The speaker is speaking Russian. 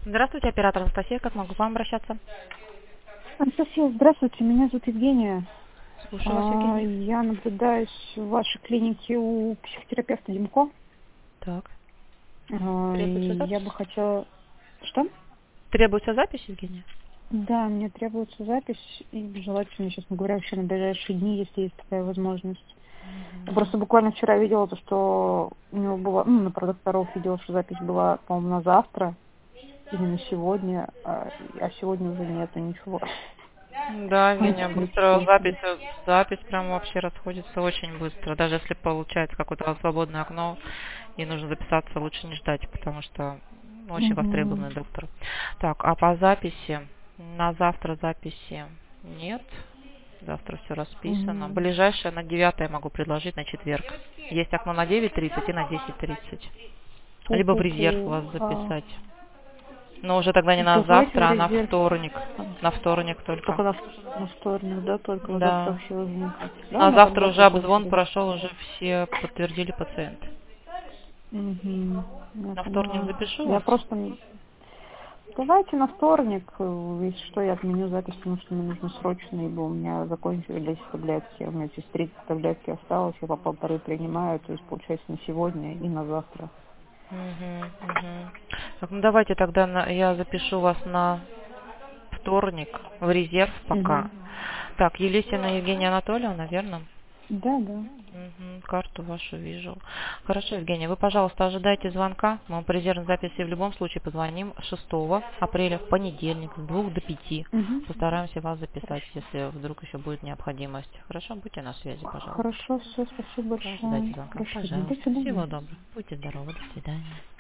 Здравствуйте, оператор Анастасия. Как могу к вам обращаться? Анастасия, здравствуйте, меня зовут Евгения. Слушаю вас, Евгения. Я наблюдаюсь в вашей клинике у психотерапевта Демко. Так. И Требуется я запись? бы хотела... Что? Требуется запись, Евгения? Да, мне требуется запись, и желательно, честно говоря, вообще на ближайшие дни, если есть такая возможность. Я Мгм. просто буквально вчера видела то, что у него было, на продокторов видела, что запись была, по-моему, на завтра или на сегодня, а сегодня уже нету ничего. Да, Он Евгения, не быстро сидит. запись прям вообще расходится очень быстро. Даже если получается какое-то свободное окно и нужно записаться, лучше не ждать, потому что очень Мгм. востребованный доктор. Так, а по записи? На завтра записи нет. Завтра все расписано. Мгм. Ближайшее на 9 я могу предложить на четверг. Есть окно на 9:30 и на 10:30. Либо в резерв Пу-пу-пу. вас записать. Но уже тогда не на Давайте в завтра, а на резерв. вторник. А, На вторник только. Только на вторник, да, только вот завтра Да. вообще уже никак. А Ладно, завтра тогда уже обзвон попозже. прошел, уже все подтвердили пациенты. Угу. Я На вторник поняла. запишу Я вас. просто... Давайте на вторник, если что, я отменю запись, потому что мне нужно срочно, ибо у меня закончились таблетки. У меня здесь 30 таблетки осталось, я по полторы принимаю, то есть получается на сегодня и на завтра. Мгм, мгм. Так, ну давайте тогда я запишу вас на вторник в резерв пока. Угу. Так, Елисина Евгения Анатольевна, верно? Да, да. Мгм, карту вашу вижу. Хорошо, Евгения, вы, пожалуйста, ожидайте звонка. Мы по резервной записи в любом случае позвоним 6 апреля в понедельник с 2 до 5. Угу. Постараемся вас записать, Хорошо. если вдруг еще будет необходимость. Хорошо, будьте на связи, пожалуйста. Хорошо, все, спасибо Ожидайте большое. звонка, Хорошего дня. До пожалуйста. свидания. Всего доброго. Будьте здоровы. До свидания.